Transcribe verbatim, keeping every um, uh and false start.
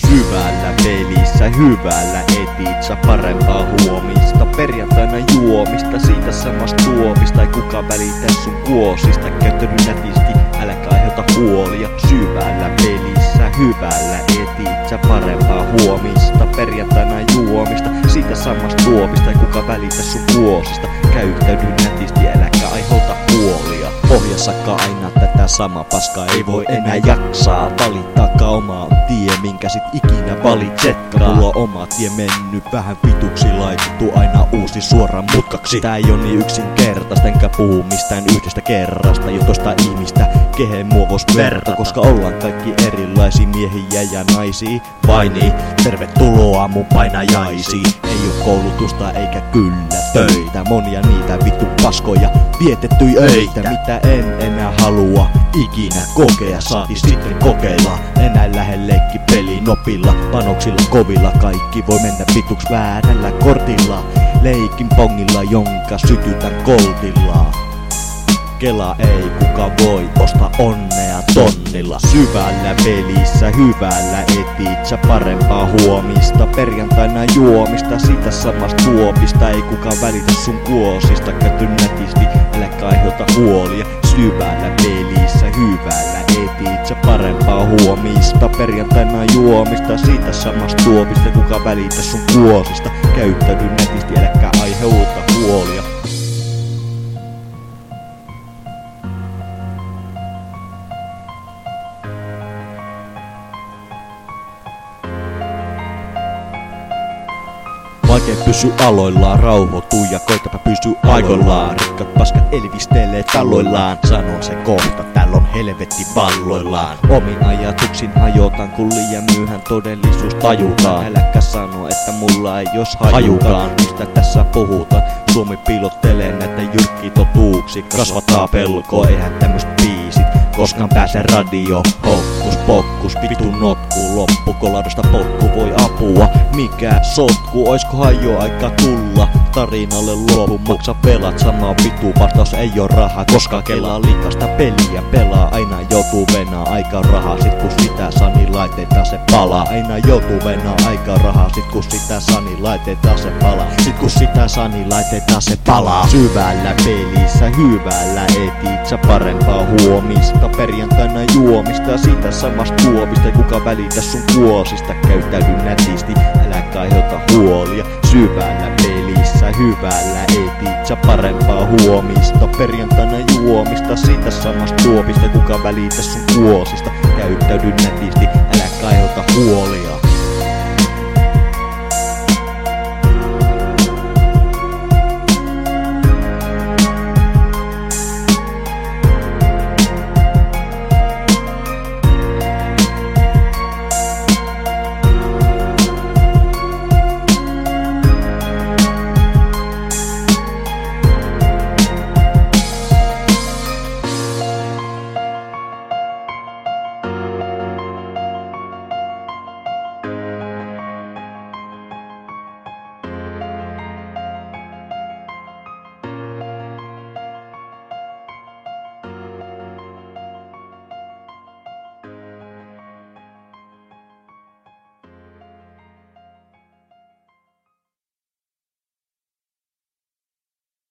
Syvällä pelissä, hyvällä etit sä parempaa huomista. Perjantaina juomista, siitä samasta tuopista. Ei kukaan välitä sun kuosista. Käyttäydy nätisti, äläkä aiheuta huolia. Syvällä pelissä, hyvällä etit sä parempaa huomista. Perjantaina juomista, siitä samasta tuopista. Ei kukaan välitä sun kuosista. Käyttäydy nätisti, äläkä aiheuta huolia. Pohjassakaan aina tätä sama paskaa ei voi enää jaksaa. Valittakaa oma tie, minkä sit ikinä valitsetkaan. Mulla on oma tie mennyt vähän vituksi laitettu aina uusi suoraan mutkaksi. Tää ei oo niin yksinkertaista, enkä puhu mistään yhdestä kerrasta. Jo toista ihmistä, kehen mua vois verta. Koska ollaan kaikki erilaisia miehiä ja naisia. Vai niin, tervetuloa mun painajaisiin. Ei oo koulutusta eikä kyllä töitä. Monia niitä vittu paskoja vietettyi öitä. Mitä en enää halua ikinä kokea, saati sitten kokeilla. Enää lähde leikki peli nopilla, panoksilla kovilla. Kaikki voi mennä vituks väärällä kortilla. Leikin pongilla, jonka sytytän koltilla. Kela ei kuka voi ostaa onnea tonnilla. Syvällä pelissä, hyvällä etit sä parempaa huomista. Perjantaina juomista, siitä samasta tuopista. Ei kukaan välitä sun kuosista. Käyty nätisti, äläkä aiheuta huolia. Syvällä pelissä, hyvällä etit sä parempaa huomista. Perjantaina juomista, siitä samasta tuopista. Kukaan välitä sun kuosista. Käyttäydy nätisti, äläkä aiheuta huolia. Vaikea pysy aloillaan, rauhoituu ja koitapa pysy aikoillaan. Rikkat paskat elvistelee taloillaan, sanon se kohta, täällä on helvetti valloillaan. Omin ajatuksin ajotan, kun liian myöhään todellisuus tajutaan. Äläkä sano, että mulla ei jos hajukaan, mistä tässä puhutaan. Suomi piilottelee näitä jyrkkiä totuuksia, kasvattaa pelkoa, eihän tämmöst biisit koskaan pääse radio. Hokkus pokkus, vitu notku, loppukoladosta potku voi apua. Mikä sotku, oiskohan jo aika tulla tarinalle loppu? Maksa pelat, sama vitu, vastaus ei oo rahaa. Koska kelaa liikasta peliä pelaa, aina joutuu venaa aika rahaa. Sit kun sitä saa, niin laitetaan se palaa. Aina joutuu venaa aika rahaa, sit kun sitä saa, niin laitetaan se palaa. Sit kun sitä saa, niin laitetaan se palaa. Syvällä pelissä, hyvällä etit sä parempaa huomista. Perjantaina juomista, siitä samasta tuopista. Ei kuka välitä sun kuosista. Käyttäydy nätisti, äläkä aiheuta huolia. Syvällä pelissä, hyvällä etit sä parempaa huomista. Perjantaina juomista, siitä samasta tuopista. Ei kuka välitä sun kuosista. Käyttäydy nätisti, äläkä aiheuta huolia.